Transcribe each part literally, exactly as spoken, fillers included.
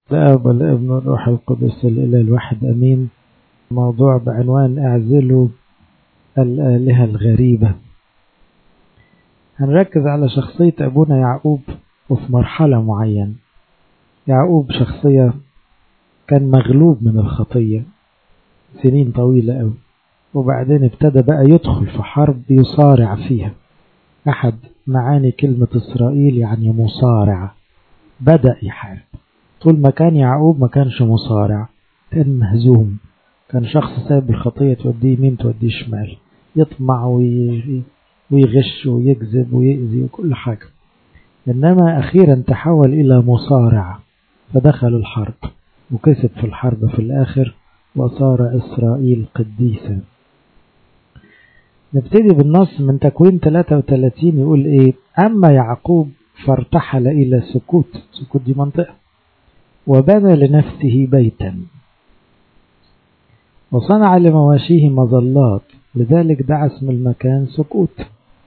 الآب والابن والروح القدس الإله الواحد أمين. موضوع بعنوان اعزلوا الآلهة الغريبة. هنركز على شخصية أبونا يعقوب وفي مرحلة معينة. يعقوب شخصية كان مغلوب من الخطية سنين طويلة أوي، وبعدين ابتدى بقى يدخل في حرب يصارع فيها. أحد معاني كلمة إسرائيل يعني مصارع، بدأ يحارب. طول ما كان يعقوب ما كانش مصارع، كان مهزوم، كان شخص ساب الخطية توديه يمين توديه شمال، يطمع ويغش ويكذب ويأذي وكل حاجة. إنما أخيرا تحول إلى مصارع، فدخل الحرب وكسب في الحرب في الآخر وصار إسرائيل قديسا. نبتدي بالنص من تكوين ثلاثة وثلاثين، يقول إيه: أما يعقوب فارتحل إلى سكوت. سكوت دي منطقة. وبنى لنفسه بيتا وصنع لمواشيه مظلات، لذلك دعا اسم المكان سكوت.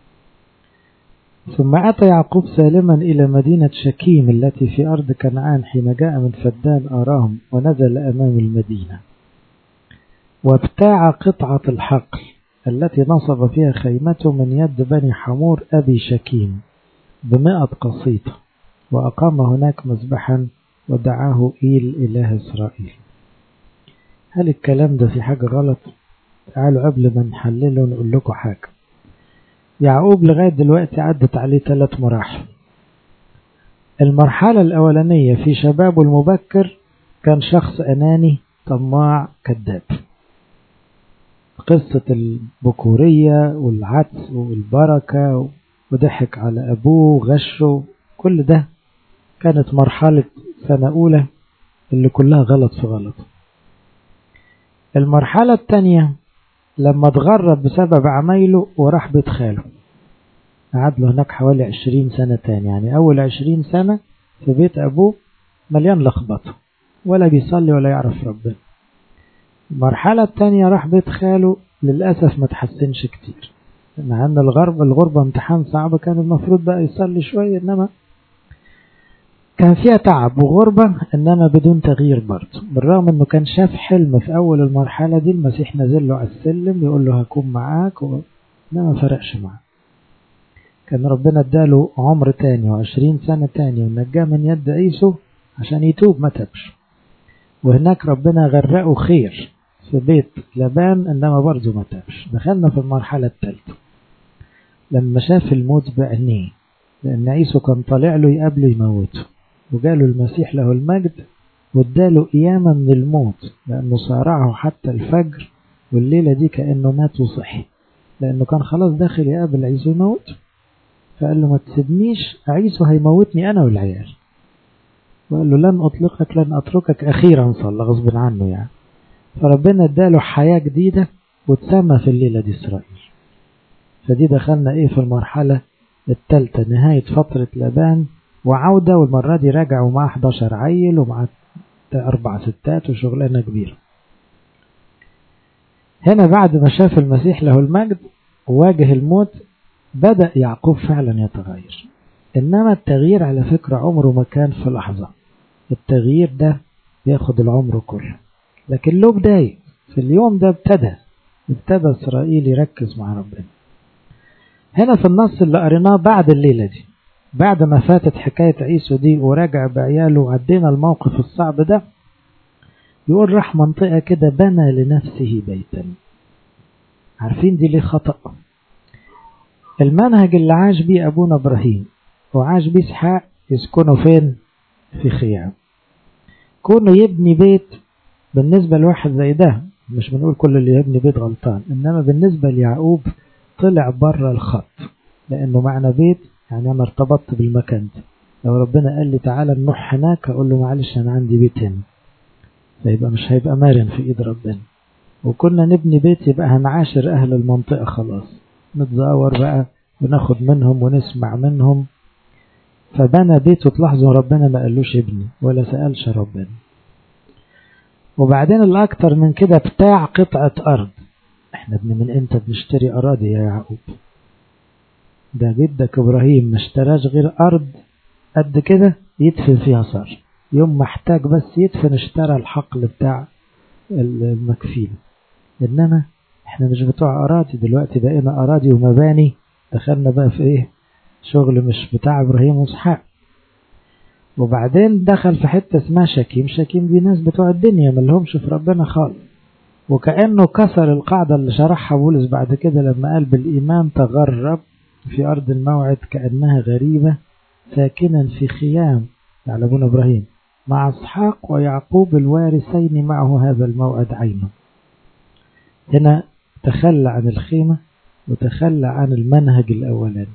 ثم أتى يعقوب سالما إلى مدينة شكيم التي في أرض كنعان، حين جاء من فدان أرام ونزل أمام المدينة، وابتاع قطعة الحقل التي نصب فيها خيمته من يد بني حمور أبي شكيم بمئة قسيطة، وأقام هناك مذبحا ودعاه إيل إله إسرائيل. هل الكلام ده في حاجة غلط؟ تعالوا قبل ما نحلله نقول لكم حاجة. يعقوب لغاية دلوقتي عدت عليه ثلاث مراحل. المرحلة الأولانية في شبابه المبكر كان شخص أناني طماع كذاب، قصة البكورية والعدس والبركة، وضحك على أبوه وغشه، كل ده كانت مرحلة سنة أولى اللي كلها غلط في غلط. المرحلة الثانية لما اتغرب بسبب عمايله وراح بيت خاله، قعد له هناك حوالي عشرين سنة تاني. يعني أول عشرين سنة في بيت أبوه مليان لخبطة، ولا بيصلي ولا يعرف ربنا. المرحلة الثانية راح بيت خاله، للأسف ما تحسنش كتير، مع أن الغربة الغربة امتحان صعب، كان المفروض بقى يصلي شوية، إنما كان فيها تعب وغربة، إنما بدون تغيير برضه. بالرغم أنه كان شاف حلم في أول المرحلة دي، المسيح نزل له على السلم يقول له هكون معاك، وما فرقش معه. كان ربنا اداله عمر تاني وعشرين سنة تاني ونجاه من يد عيسو عشان يتوب، ما تبش. وهناك ربنا غرقه خير في بيت لبان، إنما برضه ما تبش. دخلنا في المرحلة الثالثة لما شاف الموت بعينيه، لأن عيسو كان طالع له يقابله يموته، وقالوا المسيح له المجد واداله قيامة من الموت، لأنه صارعه حتى الفجر، والليلة دي كأنه مات وصحي، لأنه كان خلاص داخل يقابل عيسو يموت. فقال له ما تسيبنيش، عيسو هيموتني أنا والعيال. وقال له لن أطلقك لن أتركك. أخيرا صلى غصب عنه يعني. فربنا اداله حياة جديدة وتسمى في الليلة دي إسرائيل. فدي دخلنا إيه في المرحلة الثالثة، نهاية فترة لبان وعودة، والمرة دي رجعوا مع حداشر عيل ومع أربع ستات وشغلانة كبيرة. هنا بعد ما شاف المسيح له المجد وواجه الموت، بدأ يعقوب فعلا يتغير. إنما التغيير على فكرة عمره ما كان في لحظة، التغيير ده بياخد العمر كله، لكن له بداية. في اليوم ده ابتدى ابتدى إسرائيل يركز مع ربنا. هنا في النص اللي قريناه بعد الليلة دي، بعد ما فاتت حكاية عيسو دي ورجع بعياله وعدينا الموقف الصعب ده، يقول راح منطقة كده بنى لنفسه بيتا. عارفين دي ليه خطأ؟ المنهج اللي عاش بيه أبونا إبراهيم وعاش بيه إسحاق يسكنوا فين؟ في خيام. كونه يبني بيت بالنسبة لواحد زي ده، مش بنقول كل اللي يبني بيت غلطان، إنما بالنسبة ليعقوب طلع بره الخط، لأنه معنى بيت يعني أنا ارتبطت بالمكان ده. لو ربنا قال لي تعالى نروح هناك، أقول له معلش أنا عندي بيت هنا، فيبقى مش هيبقى مرن في إيد ربنا. وكنا نبني بيت يبقى هنعاشر أهل المنطقة خلاص، نتزاور بقى وناخد منهم ونسمع منهم. فبنى بيته. تلاحظوا ربنا ما قالوش ابني ولا سألش ربنا. وبعدين الأكتر من كده بتاع قطعة أرض. احنا ابن من امتى بنشتري أراضي يا يعقوب؟ ده جدك إبراهيم ما اشتراش غير أرض قد كده يدفن فيها صار، يوم ما احتاج بس يدفن اشترى الحقل بتاع المكفيل. إنما احنا مش بتوع أراضي دلوقتي، بقينا أراضي ومباني، دخلنا بقى في ايه شغل مش بتاع إبراهيم وإسحاق. وبعدين دخل في حتة اسمها شكيم. شكيم دي ناس بتوع الدنيا ملهمش في ربنا خالص، وكأنه كسر القاعدة اللي شرحها بولس بعد كده لما قال بالإيمان تغرب في أرض الموعد كأنها غريبة ساكنا في خيام على ابونا إبراهيم مع إسحاق ويعقوب الوارثين معه هذا الموعد عينه. هنا تخلى عن الخيمة وتخلى عن المنهج الأولاني.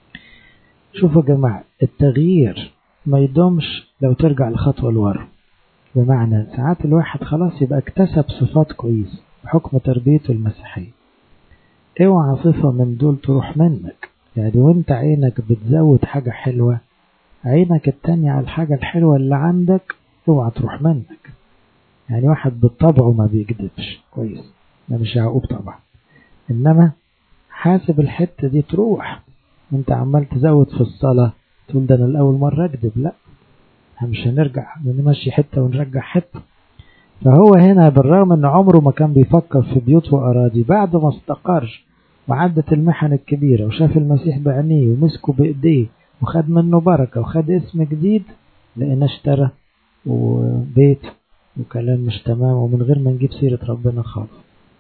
شوفوا يا جماعة، التغيير ما يدومش لو ترجع الخطوة لورا. بمعنى ساعات الواحد خلاص يبقى اكتسب صفات كويس بحكم تربيته المسيحية، اوعى صفة من دول تروح منك. يعني وانت عينك بتزود حاجة حلوة، عينك التانية على الحاجة الحلوة اللي عندك اوعى تروح منك. يعني واحد بالطبع ما بيكذبش كويس، ده مش يعقوب طبعا، انما حاسب الحتة دي تروح. انت عمال تزود في الصلاة تقول ده انا الاول مرة اكذب، لا مش هنرجع نمشي حتة ونرجع حتة. فهو هنا بالرغم ان عمره ما كان بيفكر في بيوت وأراضي، بعد ما استقر وعدت المحن الكبيرة وشاف المسيح بعينيه ومسكه بإيديه وخد منه بركة وخد اسم جديد، لأنه اشترى وبيت وكلام مش تمام ومن غير ما نجيب سيرة ربنا خالص.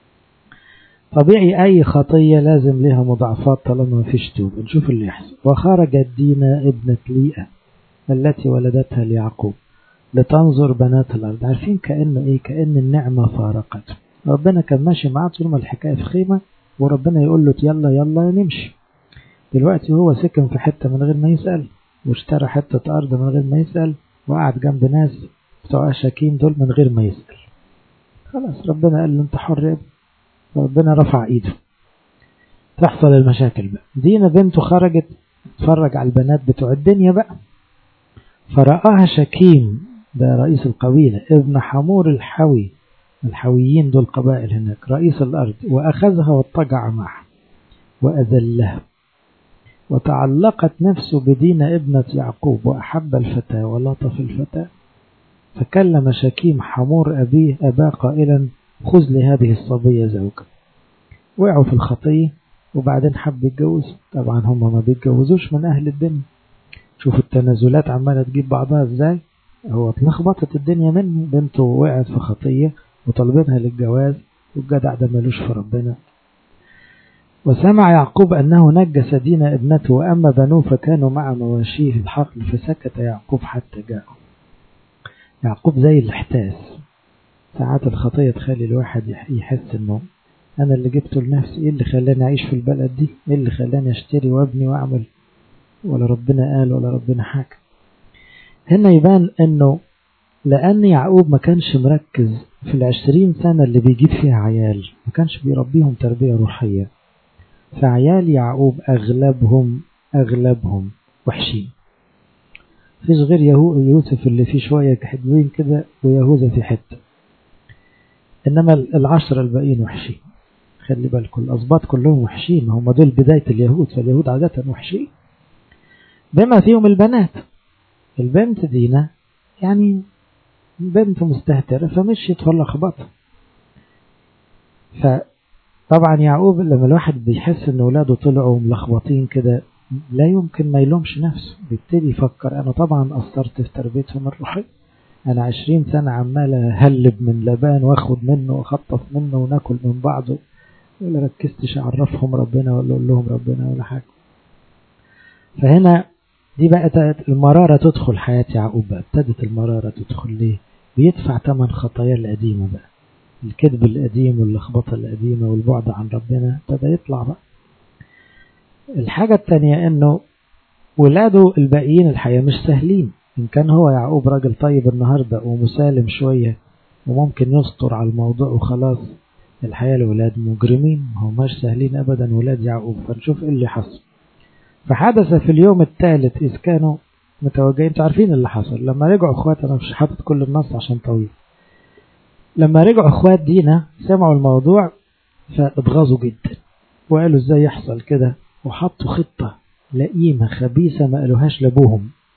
طبيعي أي خطية لازم لها مضاعفات طالما ما فيش توب. نشوف اللي يحصل. وخرجت دينا ابنة ليئة التي ولدتها ليعقوب لتنظر بنات الأرض. عارفين كأنه إيه؟ كأن النعمة فارقته. ربنا كان ماشي معاه طول ما الحكاية في خيمة، وربنا يقول له يلا يلا نمشي. دلوقتي هو سكن في حتة من غير ما يسأل، واشترى حتة أرض من غير ما يسأل، وقعد جنب ناس بتوع شاكين دول من غير ما يسأل. خلاص ربنا قال له انت حر، ربنا رفع ايده. تحصل المشاكل بقى. دينا بنته خرجت تتفرج على البنات بتوع الدنيا بقى، فرآها شكيم، ده رئيس القبيلة، ابن حمور الحوي، الحويين دول قبائل هناك، رئيس الأرض، وأخذها واضطجع معها وأذلها، وتعلقت نفسه بدينا ابنة يعقوب وأحب الفتاة ولطف الفتاة. فكلم شكيم حمور أبيه أباه قائلا خذ لهذه الصبية زوجة. وقعوا في الخطية وبعدين حب يتجوز. طبعا هم ما بيتجوزوش من أهل الدنيا. شوف التنازلات عمالة تجيب بعضها ازاي. هو اتلخبطت الدنيا منه، بنته وقعت في خطية وطلبتها للجواز، والجدع ده ملوش في ربنا. وسمع يعقوب أنه نجس دينا ابنته، وأما بنوه فكانوا مع مواشيه الحقل، فسكت يعقوب حتى جاءه. يعقوب زي الاحتاس. ساعات الخطية تخلي الواحد يحس انه انا اللي جبته لنفسي، ايه اللي خلاني اعيش في البلد دي، ايه اللي خلاني اشتري وابني واعمل، ولا ربنا قال ولا ربنا حاكم. هنا يبان انه لان يعقوب ما كانش مركز في العشرين سنة اللي بيجيب فيها عيال، ما كانش بيربيهم تربية روحية، فعيال يعقوب اغلبهم اغلبهم وحشين. فيش غير يوسف اللي فيه شوية حلوين كده، ويهوذا في حتة، إنما العشرة الباقيين وحشين. خلي بالكم الأسباط كلهم وحشين، هم دول بداية اليهود، فاليهود عادة وحشين بما فيهم البنات. البنت دينا يعني بنت مستهترة فمشيت ولا خبطها. فطبعا يعقوب لما الواحد بيحس ان اولاده طلعوا ملخبطين كده لا يمكن ما يلومش نفسه، بيبتدي يفكر انا طبعا قصرت في تربيتهم الروحية. انا عشرين سنة عمال هلب من لبان واخد منه واخطف منه وناكل من بعضه، ولا ركزتش اعرفهم ربنا ولا اقول لهم ربنا ولا حاجة. فهنا دي بقى المرارة تدخل حياة يعقوب بقى. ابتدت المرارة تدخل ليه؟ بيدفع ثمن خطايا القديمة بقى، الكذب القديم واللخبطة القديمة والبعد عن ربنا ابتدى يطلع بقى. الحاجة التانية انه ولاده الباقيين الحياة مش سهلين. إن كان هو يعقوب راجل طيب النهاردة ومسالم شوية وممكن يسطر على الموضوع وخلاص، الحياة الولاد مجرمين، هم مش سهلين أبدا ولاد يعقوب. فنشوف إيه اللي حصل. فحدث في اليوم الثالث إذ كانوا متوجهين. تعرفين اللي حصل لما رجعوا أخوات، أنا مش حاطط كل النص عشان طويل. لما رجعوا أخوات دينا سمعوا الموضوع فاتغاظوا جدا وقالوا إزاي يحصل كده، وحطوا خطة لئيمة خبيثة ما قالوهاش لابوهم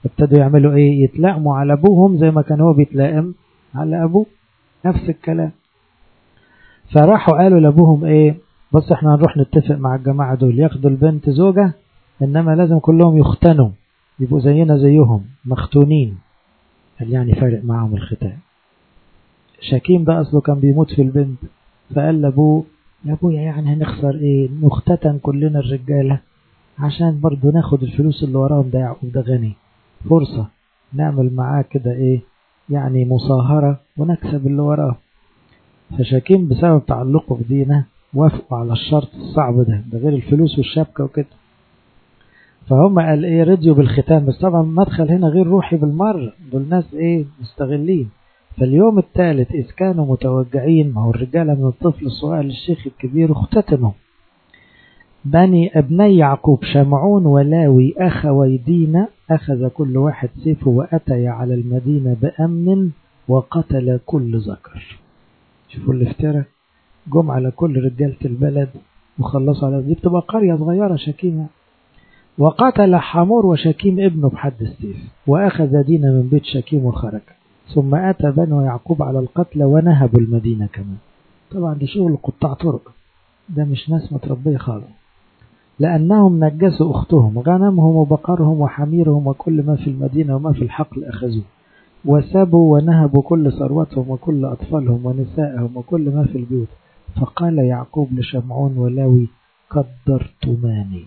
ابتدوا يعملوا ايه؟ يتلائموا على ابوهم زي ما كان هو بيتلائم على ابوه، نفس الكلام. فراحوا قالوا لابوهم ايه؟ بص احنا هنروح نتفق مع الجماعة دول ياخدوا البنت زوجة، انما لازم كلهم يختنوا يبقوا زينا زيهم مختونين. قال يعني فارق معهم الختان. شكيم ده اصله كان بيموت في البنت، فقال لابوه يا ابويا يعني هنخسر ايه؟ نختتن كلنا الرجالة عشان برضو ناخد الفلوس اللي وراهم، ده يعقوب ده غني، فرصة نعمل معاه كده ايه يعني مصاهرة ونكسب اللي وراه. فشاكين بسبب تعلقه بدينه وافقوا على الشرط الصعب ده، ده غير الفلوس والشبكة وكده. فهم قال ايه رضيوا بالختان، بس طبعا مدخل هنا غير روحي بالمرة، دول ناس ايه مستغلين. فاليوم الثالث إذ كانوا متوجعين، ما هو الرجالة من الطفل الصغير للشيخ الكبير اختتنوا. بني ابني يعقوب شمعون ولاوي أخوي دينا أخذ كل واحد سيفه وأتي على المدينة بأمن وقتل كل ذكر. شوفوا الافتراء، جم على كل رجالة البلد وخلصوا على دي، بتبقى قرية صغيرة شكيمة. وقتل حمور وشكيم ابنه بحد السيف وأخذ دينا من بيت شكيم وخرج. ثم أتى بنو يعقوب على القتل ونهبوا المدينة كمان. طبعا ده شغل قطاع طرق، ده مش ناس متربية خالص. لأنهم نجسوا أختهم، غنمهم وبقرهم وحميرهم وكل ما في المدينة وما في الحقل أخذوه، وسابوا ونهبوا كل ثروتهم وكل أطفالهم ونسائهم وكل ما في البيوت. فقال يعقوب لشمعون ولاوي قدرتماني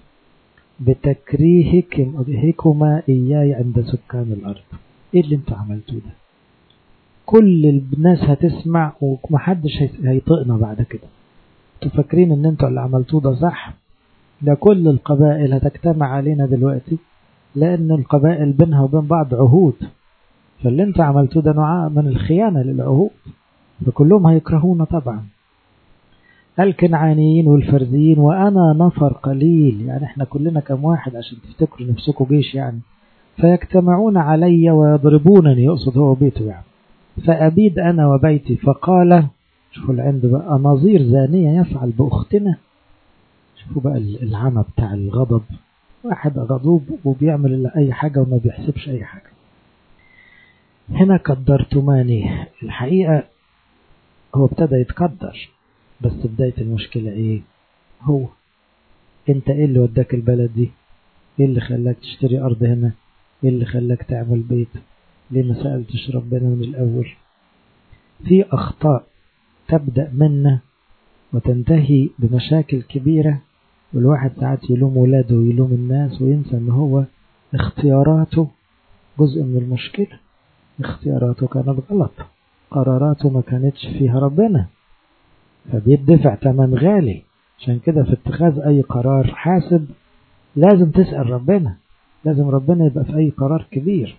بتكريهكما إياي عند سكان الأرض. إيه اللي انتوا عملتوه ده؟ كل الناس هتسمع ومحدش هيطقنا بعد كده. انتوا فاكرين ان انتوا اللي عملتوه ده صح؟ ده كل القبائل هتجتمع علينا دلوقتي، لأن القبائل بينها وبين بعض عهود، فاللي انت عملتوه ده نوع من الخيانة للعهود، فكلهم هيكرهونا طبعا. الكنعانيين والفرزيين وأنا نفر قليل، يعني احنا كلنا كم واحد عشان تفتكروا نفسكم جيش يعني. فيجتمعون علي ويضربونني، يقصد هو بيته يعني، فأبيد أنا وبيتي. فقال شوفوا العند بقى، نظير زانية يفعل بأختنا. شوفوا بقى العمى بتاع الغضب، واحد غضوب وبيعمل أي حاجة وما بيحسبش أي حاجة. هنا قدرتماني، الحقيقة هو ابتدى يتقدر، بس بداية المشكلة ايه؟ هو انت ايه اللي وداك البلد دي؟ ايه اللي خلاك تشتري ارض هنا؟ ايه اللي خلاك تعمل بيت؟ ليه ما سألتش ربنا من الاول؟ في اخطاء تبدأ منا وتنتهي بمشاكل كبيرة، والواحد ساعات يلوم ولاده ويلوم الناس وينسى ان هو اختياراته جزء من المشكلة. اختياراته كانت غلط، قراراته ما كانتش فيها ربنا، فبيدفع ثمن غالي. عشان كده في اتخاذ اي قرار حاسب لازم تسأل ربنا، لازم ربنا يبقى في اي قرار كبير.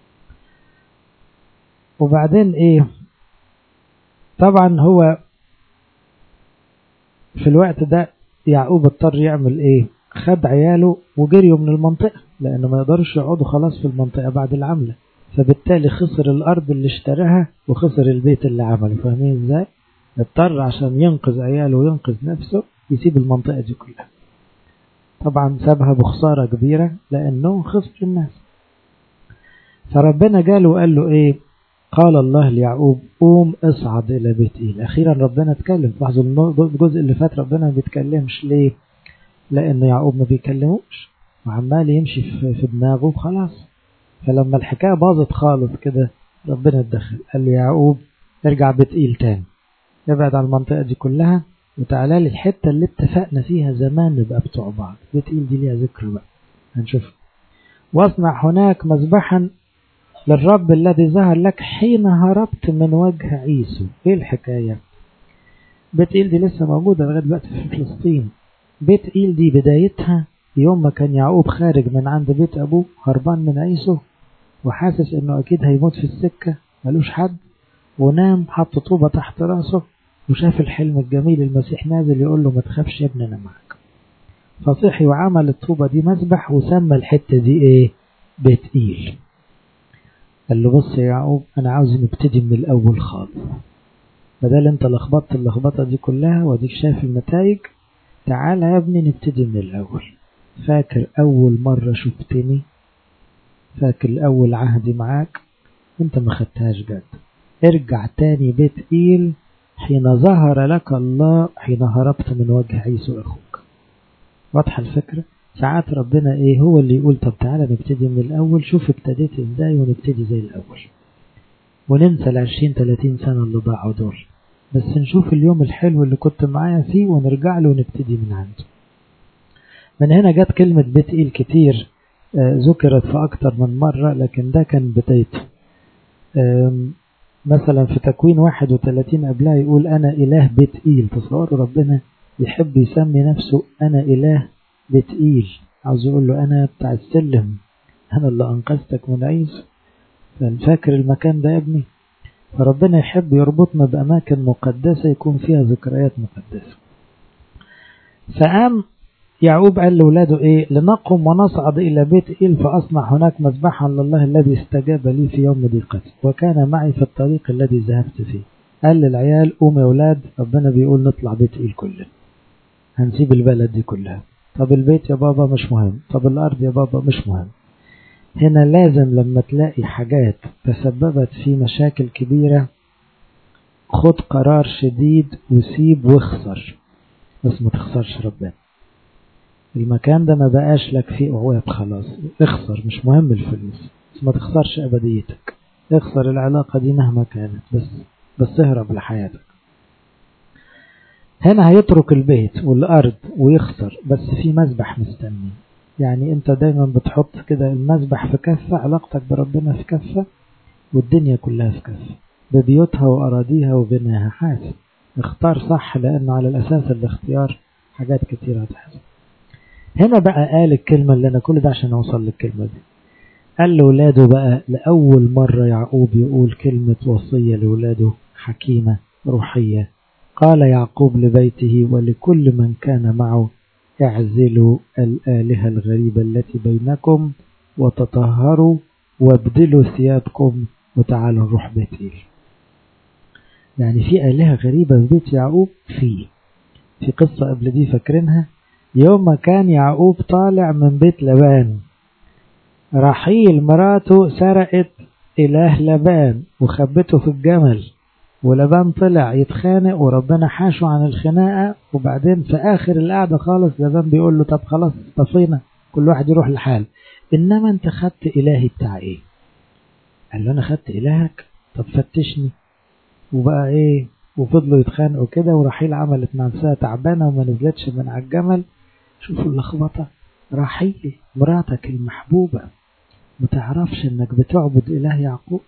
وبعدين ايه؟ طبعا هو في الوقت ده يعقوب اضطر يعمل ايه؟ خد عياله وجريوا من المنطقة، لانه ما يقدرش يقعدوا خلاص في المنطقة بعد العملة، فبالتالي خسر الارض اللي اشتراها وخسر البيت اللي عمله. فاهمين ازاي؟ اضطر عشان ينقذ عياله وينقذ نفسه يسيب المنطقة دي كلها. طبعا سابها بخسارة كبيرة لأنه خسر الناس. فربنا جاله وقال له ايه؟ قال الله ليعقوب قوم اصعد إلى بيت إيل. أخيرا ربنا اتكلم. لاحظوا الجزء اللي فات ربنا ما بيتكلمش ليه؟ لأن يعقوب ما بيكلموش وعمال يمشي في دماغه خلاص. فلما الحكاية باظت خالص كده ربنا اتدخل، قال لي يعقوب ارجع بيت إيل تاني، ابعد عن المنطقة دي كلها وتعالى لي الحتة اللي اتفقنا فيها زمان نبقى بتوع بعض. بيت إيل دي ليها ذكر بقى هنشوف. واصنع هناك مذبحا للرب الذي ظهر لك حين هربت من وجه عيسو. ايه الحكاية؟ بيت إيل دي لسه موجودة لغاية دلوقتي في فلسطين. بيت إيل دي بدايتها يوم ما كان يعقوب خارج من عند بيت أبوه هربان من عيسو وحاسس انه اكيد هيموت في السكة، ملوش حد، ونام حط طوبة تحت راسه وشاف الحلم الجميل، المسيح نازل يقول له ما تخافش يا ابني انا معك. فصحي وعمل الطوبة دي مسبح وسمى الحتة دي ايه؟ بيت إيل. قال له بص يا يعقوب انا عاوز نبتدي من الاول خالص، بدل انت لخبطت اللخبطة دي كلها وديك شايف النتائج، تعال يا ابني نبتدي من الاول. فاكر اول مرة شفتني؟ فاكر أول عهدي معاك أنت ما خدتهاش جد. ارجع تاني بيت إيل حين ظهر لك الله حين هربت من وجه عيسو أخوك. واضحة الفكرة؟ ساعات ربنا إيه هو اللي يقول طب تعالى نبتدي من الأول، شوف ابتديت إزاي ونبتدي زي الأول، وننسى العشرين تلاتين سنة اللي ضاعوا دول، بس نشوف اليوم الحلو اللي كنت معايا فيه ونرجع له ونبتدي من عنده. من هنا جت كلمة بيت إيل كتير ذكرت في أكتر من مرة، لكن ده كان بدايته. مثلا في تكوين واحد وثلاثين قبلها يقول أنا إله بيت إيل. تصوروا ربنا يحب يسمي نفسه أنا إله بيت إيل، عاوز يقول له أنا بتاع السلم، أنا اللي أنقذتك من عيسو، فاكر المكان ده يا ابني. فربنا يحب يربطنا بأماكن مقدسة يكون فيها ذكريات مقدسة. فقام يعقوب قال لأولاده إيه؟ لنقم ونصعد إلى بيت إيل فأصنع هناك مذبحا لله الذي استجاب لي في يوم ضيقتي وكان معي في الطريق الذي ذهبت فيه. قال للعيال قوم يا أولاد، ربنا بيقول نطلع بيت إيل كلنا، هنسيب البلد دي كلها. طب البيت يا بابا مش مهم، طب الأرض يا بابا مش مهم. هنا لازم لما تلاقي حاجات تسببت في مشاكل كبيرة خد قرار شديد وسيب واخسر، بس ما تخسرش ربنا. المكان ده ما بقاش لك فيه قوات، خلاص اخسر، مش مهم الفلوس بس ما تخسرش أبديتك، اخسر العلاقة دي مهما كانت، بس بس اهرب لحياتك. هنا هيترك البيت والأرض ويخسر، بس في مذبح مستني. يعني انت دايما بتحط كده المذبح في كفة، علاقتك بربنا في كفة، والدنيا كلها في كفة ببيوتها وأراضيها وغناها. حاسب اختار صح، لأنه على الأساس الاختيار حاجات كتيرة هتحصل. هنا بقى قال الكلمة اللي أنا كل ده عشان أوصل للكلمة دي. قال لولاده بقى لأول مرة يعقوب يقول كلمة وصية لولاده حكيمة روحية. قال يعقوب لبيته ولكل من كان معه اعزلوا الآلهة الغريبة التي بينكم وتطهروا وابدلوا ثيابكم وتعالوا نروح بيت إيل. يعني في آلهة غريبة في بيت يعقوب. فيه في قصة قبل دي فاكرينها، يوم ما كان يعقوب طالع من بيت لبان، رحيل مراته سرقت إله لبان وخبته في الجمل، ولبان طلع يتخانق وربنا حاشه عن الخناقة، وبعدين في آخر القعدة خالص لبان بيقول له طب خلاص طفينا كل واحد يروح لحال، إنما أنت خدت إلهي بتاع إيه؟ قال له أنا خدت إلهك، طب فتشني. وبقى إيه؟ وفضلوا يتخانقوا كده، ورحيل عملت نفسها تعبانة وما نزلتش من على الجمل. شوفوا اللخبطة، رحيل مراتك المحبوبة ما تعرفش انك بتعبد إله يعقوب.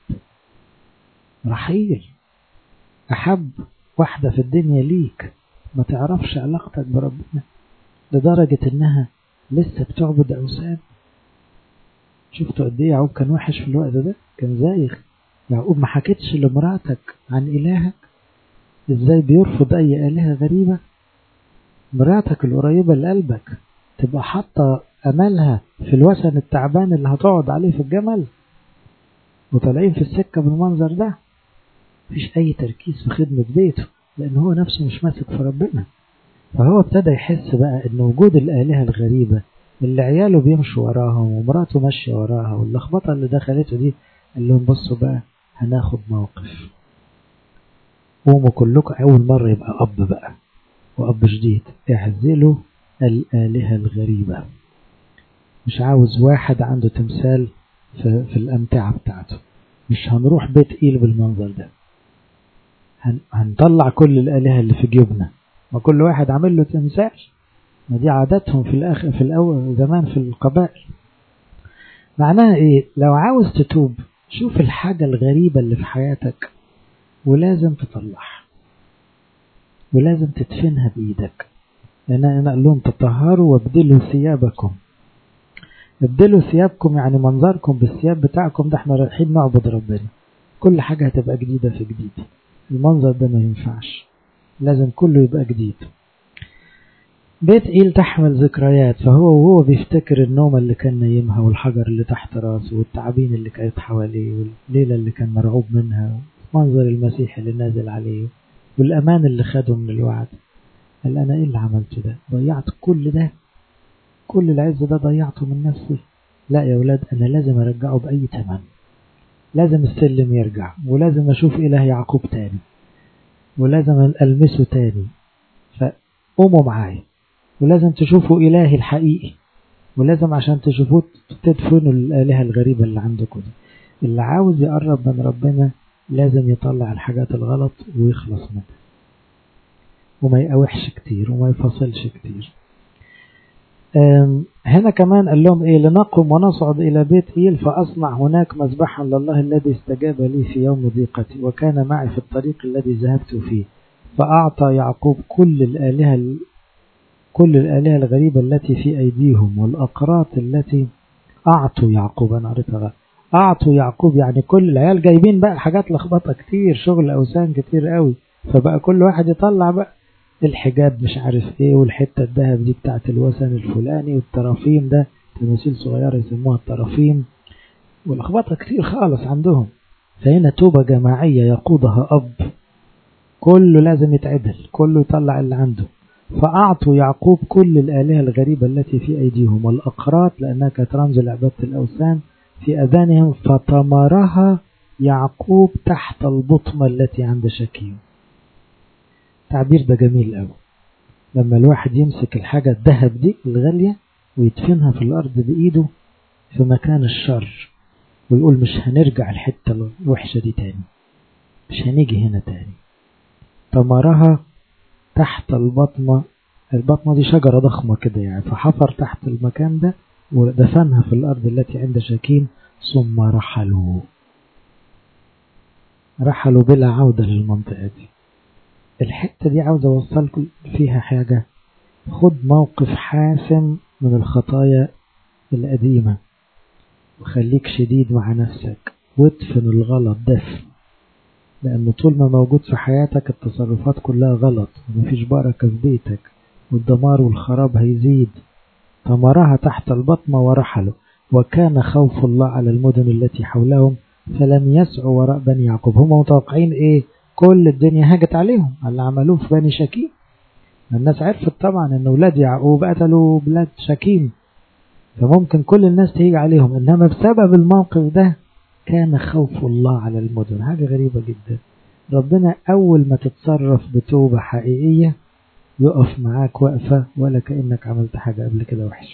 رحيل أحب واحدة في الدنيا ليك، ما تعرفش علاقتك بربنا لدرجة انها لسه بتعبد أوثان. شفتوا قد ايه يعقوب كان وحش في الوقت ده، كان زايغ. يعقوب ما حكتش لمراتك عن إلهك، ازاي بيرفض اي آلهة غريبة. مراتك القريبة لقلبك تبقى حاطة أملها في الوثن التعبان اللي هتقعد عليه في الجمل، وطالعين في السكة بالمنظر ده. مفيش أي تركيز في خدمة بيته، لأن هو نفسه مش ماسك في ربنا. فهو ابتدى يحس بقى إن وجود الآلهة الغريبة اللي عياله بيمشوا وراهم ومراته ماشية وراها واللخبطة اللي دخلته دي، قال لهم بصوا بقى هناخد موقف. قوموا كلكم، أول مرة يبقى أب بقى وأب جديد، اعزلوا الآلهة الغريبة. مش عاوز واحد عنده تمثال في, في الأمتعة بتاعته. مش هنروح بيت إيل بالمنظر ده، هن هنطلع كل الآلهة اللي في جيوبنا، وكل واحد عامل له تمثال. ما دي عاداتهم في الآخر في الأول زمان في القبائل. معناها إيه؟ لو عاوز تتوب شوف الحاجة الغريبة اللي في حياتك ولازم تطلعها، ولازم تدفنها بإيدك. لأن أنا قال لهم تطهروا وابدلوا ثيابكم. ابدلوا ثيابكم يعني منظركم بالثياب بتاعكم ده، احنا رايحين نعبد ربنا، كل حاجة هتبقى جديدة في جديد. المنظر ده ما ينفعش، لازم كله يبقى جديد. بيت إيل تحمل ذكريات، فهو وهو بيفتكر النوم اللي كان نايمها والحجر اللي تحت راسه والتعابين اللي كانت حواليه والليلة اللي كان مرعوب منها، منظر المسيح اللي نازل عليه والأمان اللي خده من الوعد. قال أنا إيه اللي عملته ده؟ ضيعت كل ده، كل العز ده ضيعته من نفسي. لا يا ولاد أنا لازم أرجعه بأي ثمن، لازم السلم يرجع، ولازم أشوف إله يعقوب تاني، ولازم ألمسه تاني، فقوموا معايا، ولازم تشوفوا إلهي الحقيقي، ولازم عشان تشوفوه تدفنوا الآلهة الغريبة اللي عندكم دي. اللي عاوز يقرب من ربنا لازم يطلع الحاجات الغلط ويخلص منها، وما يقاوحش كتير وما يفصلش كتير. هنا كمان قال لهم ايه، لنقم ونصعد الى بيت إيل فاصنع هناك مذبحا لله الذي استجاب لي في يوم ضيقتي وكان معي في الطريق الذي ذهبت فيه. فاعطى يعقوب كل الآلهة كل الآلهة الغريبة التي في ايديهم والاقراط التي اعطوا يعقوب. انا قريتها، اعطوا يعقوب يعني كل العيال جايبين بقى حاجات لخبطه كتير، شغل اوثان كتير قوي، فبقى كل واحد يطلع بقى الحجاب مش عارف ايه، والحتة الذهب دي بتاعت الوثن الفلاني، والطرافيم ده تماثيل صغيرة يسموها الطرافيم، والأخبطة كتير خالص عندهم. فهنا توبة جماعية يقودها أب، كله لازم يتعدل، كله يطلع اللي عنده. فأعطوا يعقوب كل الآلهة الغريبة التي في أيديهم والأقراط لأنها كانت رمز لعبادة الأوثان في أذانهم، فطمرها يعقوب تحت البطمة التي عند شكيم. تعبير ده جميل قوي، لما الواحد يمسك الحاجة الذهب دي الغالية ويدفنها في الأرض بإيده في مكان الشر، ويقول مش هنرجع الحتة الوحشة دي تاني، مش هنيجي هنا تاني. طمرها تحت البطمة، البطمة دي شجرة ضخمة كده يعني، فحفر تحت المكان ده ودفنها في الأرض التي عند شكيم، ثم رحلوا رحلوا بلا عودة للمنطقة دي. الحتة دي عاوز أوصلكم فيها حاجة، خد موقف حاسم من الخطايا القديمة وخليك شديد مع نفسك وادفن الغلط دفن، لأنه طول ما موجود في حياتك التصرفات كلها غلط ومفيش بركة في بيتك، والدمار والخراب هيزيد. طمرها تحت البطمة ورحلوا وكان خوف الله على المدن التي حولهم فلم يسعوا وراء بني يعقوب. هم متوقعين ايه؟ كل الدنيا هاجت عليهم على اللي عملوه في بني شكيم. الناس عرفت طبعا ان ولاد يعقوب قتلوا بلاد شكيم، فممكن كل الناس تيجي عليهم، انما بسبب الموقف ده كان خوف الله على المدن. حاجة غريبة جدا، ربنا اول ما تتصرف بتوبة حقيقية يقف معاك وقفة ولا كأنك عملت حاجة قبل كده وحشة.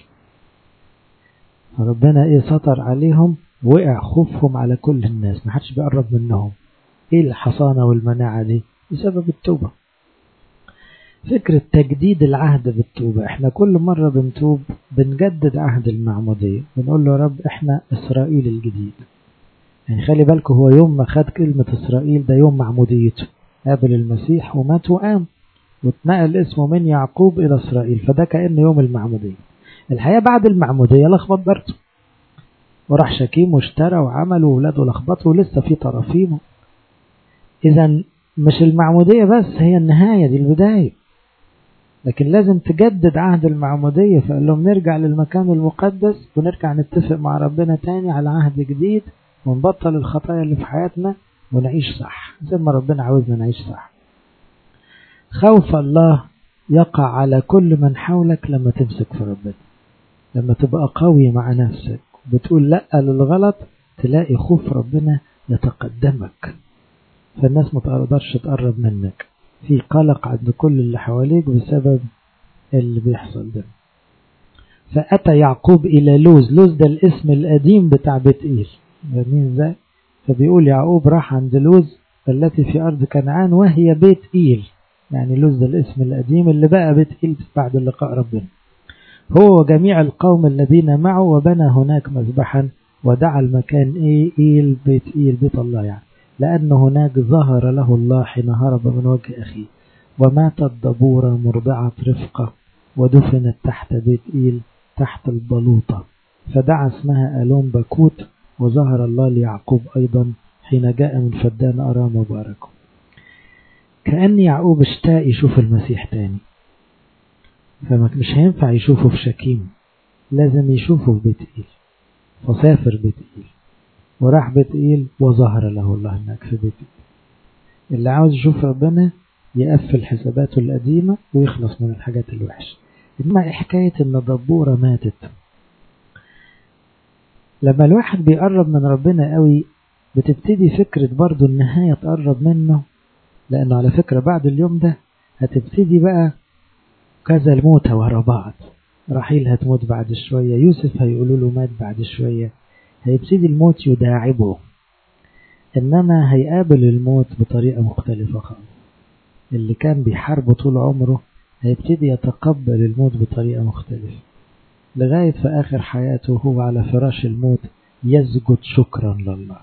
فربنا ايه سطر عليهم، وقع خوفهم على كل الناس، محدش بيقرب منهم. ايه الحصانة والمناعة دي؟ بسبب التوبة. فكرة تجديد العهد بالتوبة، احنا كل مرة بنتوب بنجدد عهد المعمودية، بنقول له يا رب احنا اسرائيل الجديد. يعني خلي بالكم هو يوم ما خد كلمة اسرائيل ده يوم معموديته، قابل المسيح ومات وقام واتنقل اسمه من يعقوب الى اسرائيل، فده كأنه يوم المعمودية. الحقيقة بعد المعمودية لخبط برضه، وراح شكيم واشترى وعمل وولاده لخبطوا ولسه في طرفيمه. اذا مش المعمودية بس هي النهاية، دي البداية، لكن لازم تجدد عهد المعمودية. فقال لهم نرجع للمكان المقدس ونرجع نتفق مع ربنا تاني على عهد جديد، ونبطل الخطايا اللي في حياتنا ونعيش صح زي ما ربنا عاوزنا نعيش صح. خوف الله يقع على كل من حولك لما تمسك في ربنا، لما تبقى قوي مع نفسك بتقول لأ للغلط، تلاقي خوف ربنا يتقدمك، فالناس ما تقدرش تقرب منك، في قلق عند كل اللي حواليك بسبب اللي بيحصل ده. فأتى يعقوب إلى لوز، لوز ده الاسم القديم بتاع بيت إيل، فاهمين ازاي؟ فبيقول يعقوب راح عند لوز التي في أرض كنعان وهي بيت إيل، يعني لوز ده الاسم القديم اللي بقى بيت إيل بعد لقاء ربنا. هو وجميع القوم الذين معه وبنى هناك مذبحا ودعا المكان إيه إيل، بيت إيل بيت الله، يعني لأن هناك ظهر له الله حين هرب من وجه أخيه. وماتت دبورة مرضعة رفقة ودفنت تحت بيت إيل تحت البلوطة، فدعا اسمها ألون باكوت. وظهر الله ليعقوب أيضا حين جاء من فدان أرام وباركه. كأن يعقوب اشتاق يشوف المسيح تاني، فمش هينفع يشوفه في شكيم، لازم يشوفه في بيت إيل. فسافر بيت إيل وراح بيت إيل وظهر له الله هناك في بيت إيل. اللي عاوز يشوف ربنا يقفل حساباته القديمة ويخلص من الحاجات الوحشة. إنما حكاية إن دبورة ماتت، لما الواحد بيقرب من ربنا قوي بتبتدي فكرة برضو النهاية تقرب منه، لأنه على فكرة بعد اليوم ده هتبتدي بقى كذا الموتة ورا بعض. رحيل هتموت بعد شوية، يوسف هيقولوا له مات بعد شوية، هيبتدي الموت يداعبه، إنما هيقابل الموت بطريقة مختلفة خالص. اللي كان بيحاربه طول عمره هيبتدي يتقبل الموت بطريقة مختلفة، لغاية في آخر حياته هو على فراش الموت يسجد شكرا لله.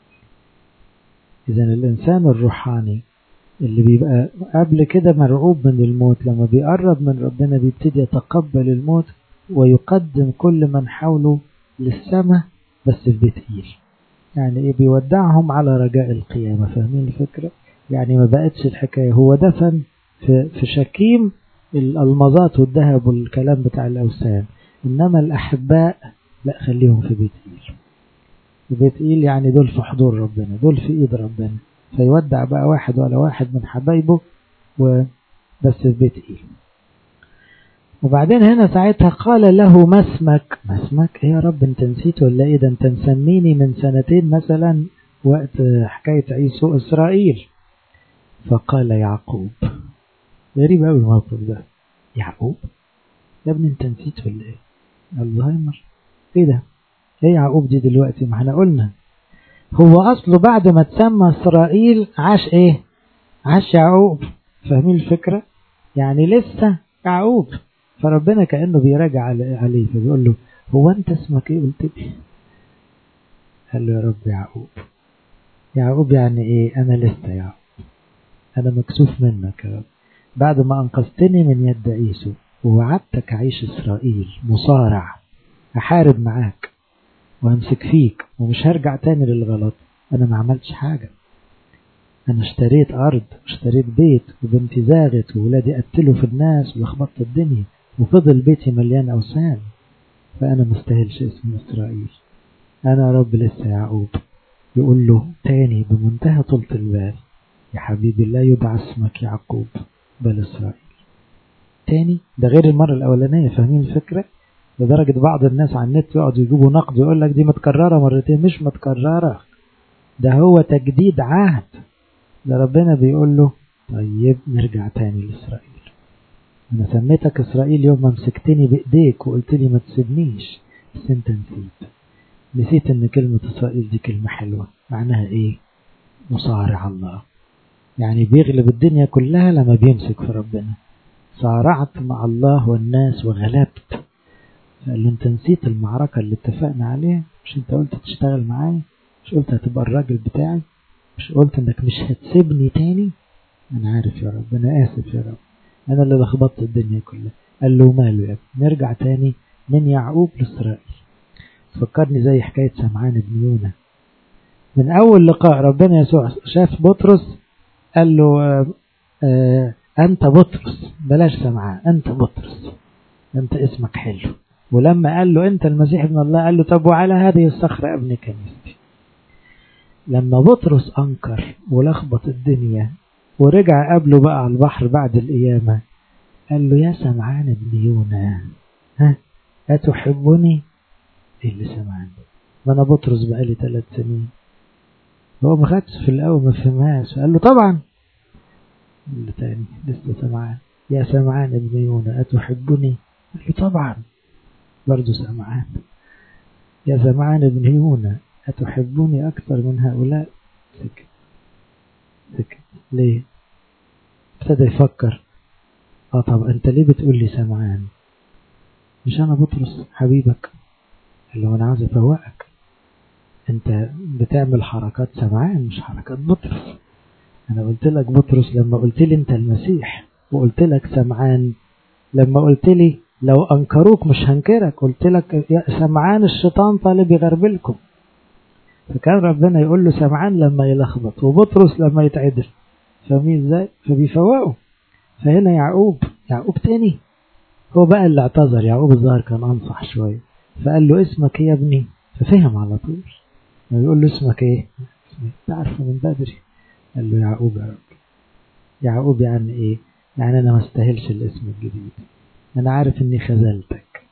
إذن الإنسان الروحاني اللي بيبقى قبل كده مرعوب من الموت لما بيقرب من ربنا بيبتدي يتقبل الموت ويقدم كل من حوله للسماء، بس في بيت إيل. يعني إيه؟ بيودعهم على رجاء القيامة. فاهمين الفكرة؟ يعني ما بقتش الحكاية هو دفن في, في شكيم الألمظات والذهب والكلام بتاع الأوثان، إنما الأحباء لا، خليهم في بيت إيل. في بيت إيل يعني دول في حضور ربنا، دول في إيد ربنا، فيودع بقى واحد ولا واحد من حبايبه وبس في بيت إيل. وبعدين هنا ساعتها قال له ما اسمك؟ ما اسمك ايه يا رب، انت نسيت ولا ايه؟ ده انت مسميني من سنتين مثلا وقت حكاية عيسو إسرائيل. فقال يعقوب. غريب قوي الموقف ده، يعقوب يا ابني انت نسيت ولا ايه؟ الزهايمر ايه ده؟ ايه يعقوب دي دلوقتي؟ ما احنا قلنا هو اصله بعد ما تسمى إسرائيل عاش ايه؟ عاش يعقوب. فاهمين الفكرة؟ يعني لسه يعقوب. فربنا كأنه بيراجع عليه فبيقول له هو انت اسمك ايه؟ قلت لي. قال له يا رب يعقوب. يعقوب يعني ايه؟ انا لسه يعقوب، انا مكسوف منك يا رب، بعد ما انقذتني من يد عيسو ووعدتك عيش اسرائيل مصارع، احارب معاك وامسك فيك ومش هرجع تاني للغلط. انا ما عملتش حاجة، انا اشتريت ارض واشتريت بيت وبنتي زاغت وولادي قتلوا في الناس ولخبطت الدنيا وفضل بيتي مليان اوثان، فانا مستاهلش اسم اسرائيل. انا يا رب لسه يعقوب. يقول له تاني بمنتهى طولة البال يا حبيبي لا يدعى اسمك يعقوب بل اسرائيل. تاني ده غير المرة الاولانية. فاهمين الفكرة؟ لدرجة بعض الناس على النت يقعدوا يجيبوا نقد يقول لك دي متكررة مرتين. مش متكررة، ده هو تجديد عهد. ده ربنا بيقول له طيب نرجع تاني لإسرائيل. أنا سميتك إسرائيل يوم ما مسكتني بإيديك وقلت لي ما تسيبنيش، بس أنت نسيت. نسيت إن كلمة إسرائيل دي كلمة حلوة. معناها إيه؟ مصارع الله، يعني بيغلب الدنيا كلها لما بيمسك في ربنا. صارعت مع الله والناس وغلبت. قال له أنت نسيت المعركة اللي اتفقنا عليها؟ مش أنت قلت تشتغل معايا؟ مش قلت هتبقى الراجل بتاعي؟ مش قلت انك مش هتسيبني تاني؟ انا عارف يا رب، انا اسف يا رب، انا اللي لخبطت الدنيا كلها. قال له ماله يا ابني، نرجع تاني من يعقوب لإسرائيل. تفكرني زي حكاية سمعان بن يونا. من اول لقاء ربنا يسوع شاف بطرس قال له آآ آآ انت بطرس، بلاش سمعان، انت بطرس، انت اسمك حلو. ولما قال له انت المسيح ابن الله قال له طب وعلى هذه الصخرة ابني كنيستي. لما بطرس أنكر ولخبط الدنيا ورجع قبله بقى على البحر بعد القيامة قال له يا سمعان ابن يونا، ها أتحبني؟ إيه اللي سمعان؟ ما أنا بطرس بقالي ثلاث سنين. هو ما خدش في الأول، ما فهمهاش. قال له طبعا. اللي تاني لسه سمعان، يا سمعان ابن يونا أتحبني؟ قال له طبعا. برضو سمعان، يا سمعان ابن يونا أتحبوني أكثر من هؤلاء؟ سكت سكت. ليه؟ ابتدى يفكر. اه طب انت ليه بتقول لي سمعان؟ مش انا بطرس حبيبك؟ قال له انا عاوز افوقك، انت بتعمل حركات سمعان مش حركات بطرس. انا قلت لك بطرس لما قلت لي انت المسيح، وقلت لك سمعان لما قلت لي لو انكروك مش هنكرك. قلت لك يا سمعان الشيطان طالب يغربلكم. فكان ربنا يقول له سمعان لما يلخبط وبطرس لما يتعدل. فاهمين ازاي؟ فبيفوقوا. فهنا يعقوب يعقوب تاني هو بقى اللي اعتذر. يعقوب الظاهر كان انصح شوية، فقال له اسمك ايه يا ابني؟ ففهم على طول. يقول له اسمك ايه؟ تعرفه من بدري. قال له يعقوب يا رب. يعقوب يعني ايه؟ يعني انا ما استاهلش الاسم الجديد، انا عارف اني خذلتك،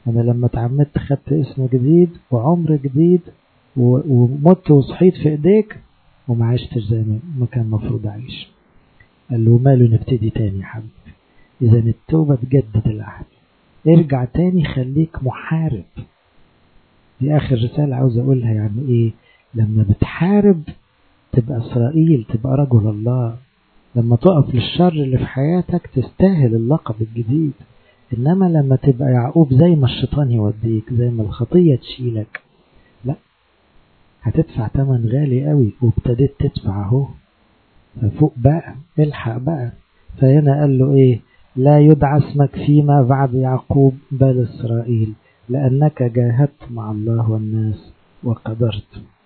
أنا لما اتعمدت خدت اسم جديد وعمر جديد ومت وصحيت في إيديك وما عشتش زي ما كان مفروض أعيش. قال له ماله نبتدي تاني يا حبيبي؟ إذا التوبة تجدد العهد، ارجع تاني خليك محارب. دي آخر رسالة عاوز أقولها. يعني إيه؟ لما بتحارب تبقى إسرائيل، تبقى رجل الله. لما تقف للشر اللي في حياتك تستاهل اللقب الجديد. إنما لما تبقى يعقوب زي ما الشيطان يوديك، زي ما الخطية تشيلك، لا، هتدفع ثمن غالي قوي، وابتديت تدفع اهو. ففوق بقى، الحق بقى. فهنا قال له ايه؟ لا يدعى اسمك فيما بعد يعقوب بل إسرائيل، لأنك جاهدت مع الله والناس وقدرت.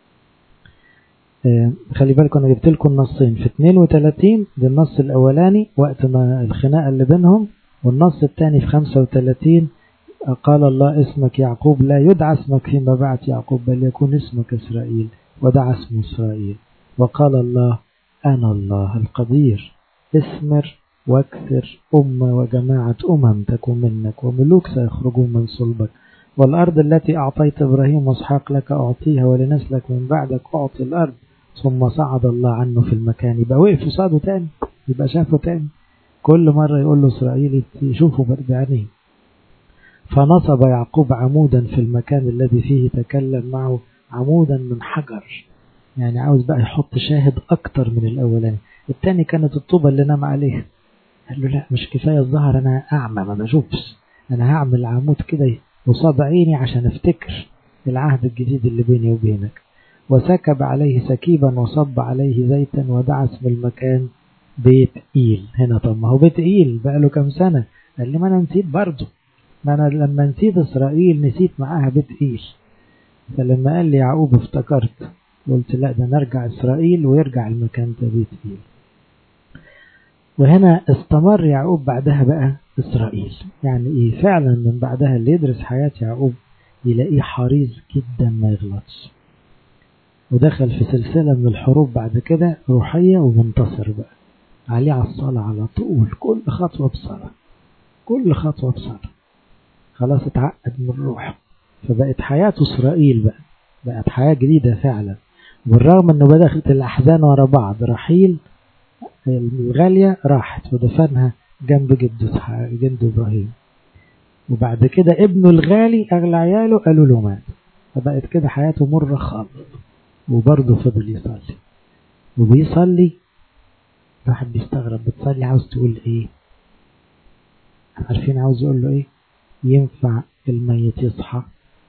آه خلي بالكم انا جبت لكم النصين في اثنين وثلاثين، ده النص الاولاني وقت ما الخناقه اللي بينهم، والنص الثاني في خمسة وثلاثين قال الله اسمك يعقوب لا يدعى اسمك فيما بعد يعقوب بل يكون اسمك إسرائيل، ودعا اسمه إسرائيل. وقال الله أنا الله القدير، اثمر واكثر، أمة وجماعة أمم تكون منك، وملوك سيخرجون من صلبك، والأرض التي أعطيت إبراهيم وإسحاق لك أعطيها ولنسلك من بعدك أعطي الأرض. ثم صعد الله عنه في المكان. يبقى وقف وصعده تاني، يبقى شافه تاني. كل مرة يقول له إسرائيل يشوفه بعينيه. فنصب يعقوب عمودا في المكان الذي فيه تكلم معه، عمودا من حجر. يعني عاوز بقى يحط شاهد أكتر من الأولاني. التاني كانت الطوبة اللي نام عليها. قال له لا مش كفاية الظهر، أنا أعمى ما بشوفش، أنا هعمل عمود كده وصاد عيني عشان افتكر العهد الجديد اللي بيني وبينك. وسكب عليه سكيبا وصب عليه زيتا ودعا اسم المكان بيت إيل. هنا طب ما هو بيت إيل بقى له كم سنة؟ قال لي ما أنا نسيت برضه، ما أنا لما نسيت إسرائيل نسيت معاها بيت إيل. فلما قال لي يعقوب افتكرت، قلت لا ده نرجع إسرائيل ويرجع المكان ده بيت إيل. وهنا استمر يعقوب بعدها بقى إسرائيل. يعني إيه فعلا؟ من بعدها اللي يدرس حياة يعقوب يلاقيه حريص جدا ما يغلطش، ودخل في سلسلة من الحروب بعد كده روحية ومنتصر بقى. عليه على الصلاة على طول، كل خطوة بصلاة، كل خطوة بصلاة. خلاص اتعقد من الروح، فبقت حياته إسرائيل بقى، بقت حياة جديدة فعلا. بالرغم انه بدأت الأحزان ورا بعض. رحيل الغالية راحت ودفنها جنب جده جده إبراهيم، وبعد كده ابنه الغالي أغلى عياله قالوا له مات. فبقت كده حياته مرة خالص، وبرضه فضل يصلي وبيصلي. واحد بيستغرب، بتصلي عاوز تقول ايه؟ عارفين عاوز يقول له ايه؟ ينفع الميت يصحى؟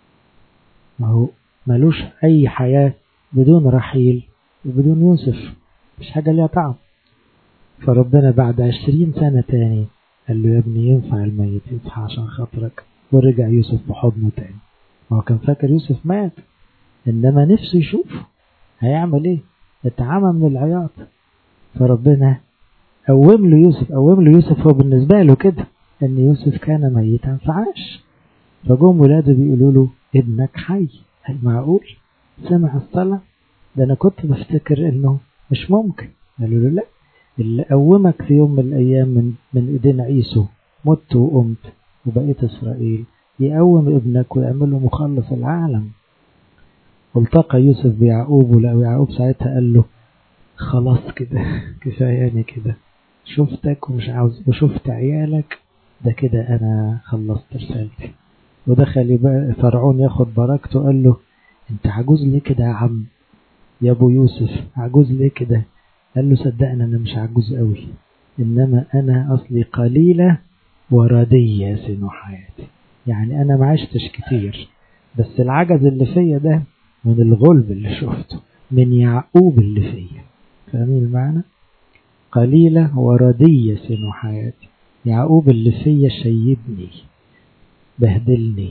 ما هو ملوش اي حياة بدون رحيل وبدون يوسف، مش حاجة ليها طعم. فربنا بعد عشرين سنة تاني قال له يا ابني ينفع الميت يصحى عشان خاطرك، ورجع يوسف بحضنه تاني. ما هو كان فاكر يوسف مات، انما نفسه يشوفه. هيعمل ايه؟ اتعمى من العياط. فربنا قوم له يوسف، قوم له يوسف. هو بالنسبة له كده ان يوسف كان ميتا فعاش. فجوم ولاده بيقولوا له ابنك حي. هل معقول؟ سمع الصلاة ده؟ انا كنت بفتكر انه مش ممكن. قالوا له لا، اللي قومك في يوم من الايام من من ايدين عيسو، مت وقمت وبقيت اسرائيل، يقوم ابنك ويعمله مخلص العالم. والتقى يوسف بيعقوب، ولقى يعقوب ساعتها قال له خلاص كده كفاياني كده، شفتك ومش عاوز، وشفت عيالك، ده كده انا خلصت رسالتي. ودخل بقى فرعون ياخد بركته، قال له انت عجوز ليه كده يا عم يا ابو يوسف؟ عجوز ليه كده؟ قال له صدقني انا مش عجوز قوي، انما انا اصلي قليلة وردية سن حياتي. يعني انا ما عشتش كتير، بس العجز اللي فيا ده من الغلب اللي شفته، من يعقوب اللي فيا. فاهمين المعنى؟ قليلة وردية سن حياتي. يعقوب اللي فيا شيبني، بهدلني،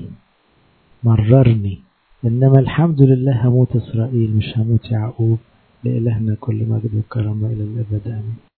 مررني، إنما الحمد لله هموت إسرائيل مش هموت يعقوب. لإلهنا كل مجد وكرم إلى الأبد آمين.